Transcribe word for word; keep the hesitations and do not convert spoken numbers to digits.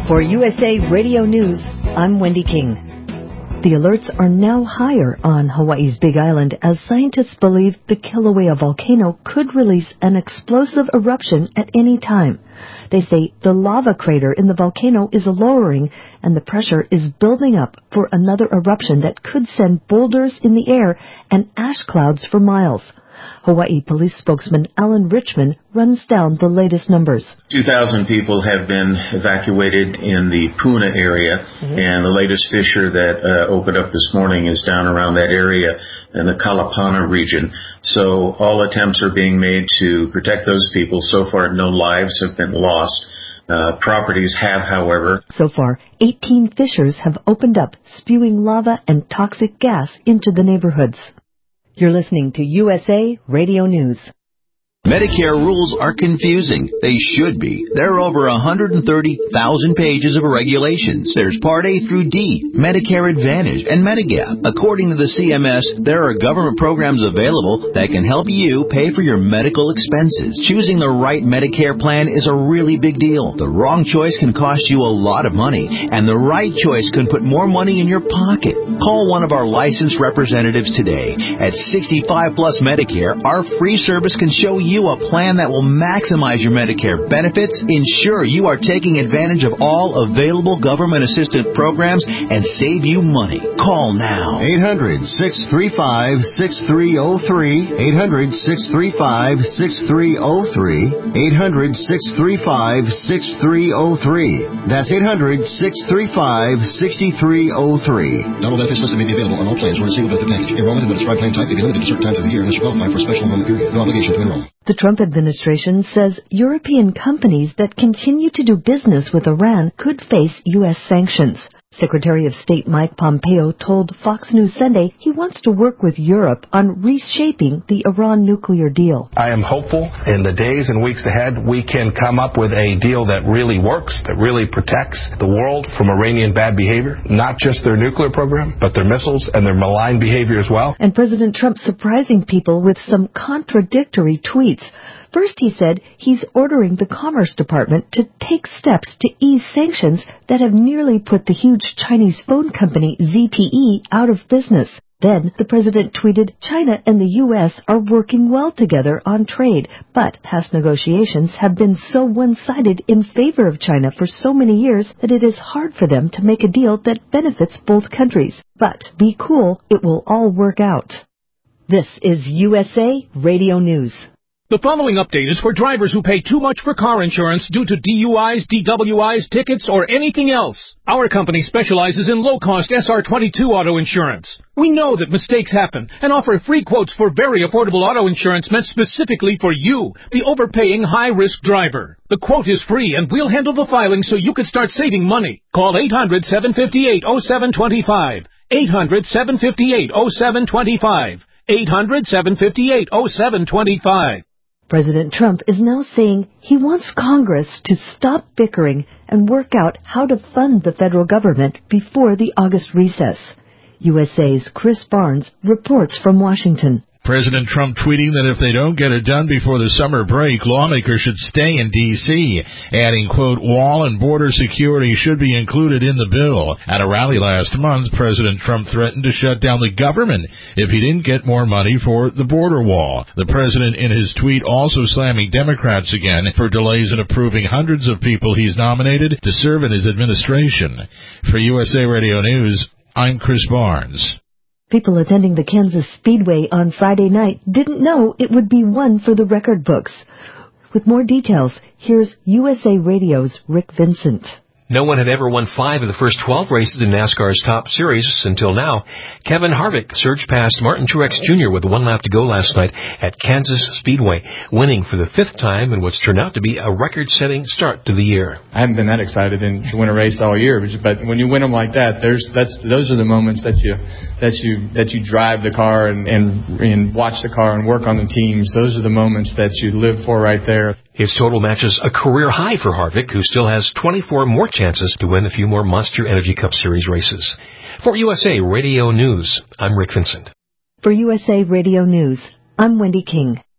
For U S A Radio News, I'm Wendy King. The alerts are now higher on Hawaii's Big Island as scientists believe the Kilauea volcano could release an explosive eruption at any time. They say the lava crater in the volcano is lowering and the pressure is building up for another eruption that could send boulders in the air and ash clouds for miles. Hawaii police spokesman Alan Richman runs down the latest numbers. two thousand people have been evacuated in the Puna area, mm-hmm. and the latest fissure that uh, opened up this morning is down around that area in the Kalapana region. So all attempts are being made to protect those people. So far, no lives have been lost. Uh, properties have, however. So far, eighteen fissures have opened up, spewing lava and toxic gas into the neighborhoods. You're listening to U S A Radio News. Medicare rules are confusing. They should be. There are over one hundred thirty thousand pages of regulations. There's Part A through D, Medicare Advantage, and Medigap. According to the C M S, there are government programs available that can help you pay for your medical expenses. Choosing the right Medicare plan is a really big deal. The wrong choice can cost you a lot of money, and the right choice can put more money in your pocket. Call one of our licensed representatives today. At sixty-five plus Medicare, our free service can show you you a plan that will maximize your Medicare benefits, ensure you are taking advantage of all available government assistance programs, and save you money. Call now. eight hundred, six three five, six three zero three. eight hundred, six three five, six three zero three. eight hundred, six three five, six three zero three. That's eight hundred, six three five, six three zero three. Double benefits listed may be available on all plans or in a single benefit package. Enrollment in the described plan type may be limited to certain times of the year unless you qualify for a special enrollment period. No obligation to enroll. The Trump administration says European companies that continue to do business with Iran could face U S sanctions. Secretary of State Mike Pompeo told Fox News Sunday he wants to work with Europe on reshaping the Iran nuclear deal. I am hopeful in the days and weeks ahead we can come up with a deal that really works, that really protects the world from Iranian bad behavior, not just their nuclear program, but their missiles and their malign behavior as well. And President Trump surprising people with some contradictory tweets. First, he said he's ordering the Commerce Department to take steps to ease sanctions that have nearly put the huge Chinese phone company Z T E out of business. Then, the president tweeted, China and the U S are working well together on trade, but past negotiations have been so one-sided in favor of China for so many years that it is hard for them to make a deal that benefits both countries. But be cool, it will all work out. This is U S A Radio News. The following update is for drivers who pay too much for car insurance due to D U Is, D W Is, tickets, or anything else. Our company specializes in low-cost S R twenty-two auto insurance. We know that mistakes happen and offer free quotes for very affordable auto insurance meant specifically for you, the overpaying high-risk driver. The quote is free and we'll handle the filing so you can start saving money. Call eight hundred, seven five eight, oh seven two five. eight hundred, seven five eight, oh seven two five. eight hundred, seven five eight, oh seven two five. President Trump is now saying he wants Congress to stop bickering and work out how to fund the federal government before the August recess. U S A's Chris Barnes reports from Washington. President Trump tweeting that if they don't get it done before the summer break, lawmakers should stay in D C, adding, quote, wall and border security should be included in the bill. At a rally last month, President Trump threatened to shut down the government if he didn't get more money for the border wall. The president in his tweet also slamming Democrats again for delays in approving hundreds of people he's nominated to serve in his administration. For U S A Radio News, I'm Chris Barnes. People attending the Kansas Speedway on Friday night didn't know it would be one for the record books. With more details, here's U S A Radio's Rick Vincent. No one had ever won five of the first twelve races in NASCAR's top series until now. Kevin Harvick surged past Martin Truex Junior with one lap to go last night at Kansas Speedway, winning for the fifth time in what's turned out to be a record-setting start to the year. I haven't been that excited to win a race all year, but when you win them like that, there's that's those are the moments that you that you that you drive the car and and, and watch the car and work on the teams. Those are the moments that you live for right there. His total matches a career high for Harvick, who still has twenty-four more chances to win a few more Monster Energy Cup Series races. For U S A Radio News, I'm Rick Vincent. For U S A Radio News, I'm Wendy King.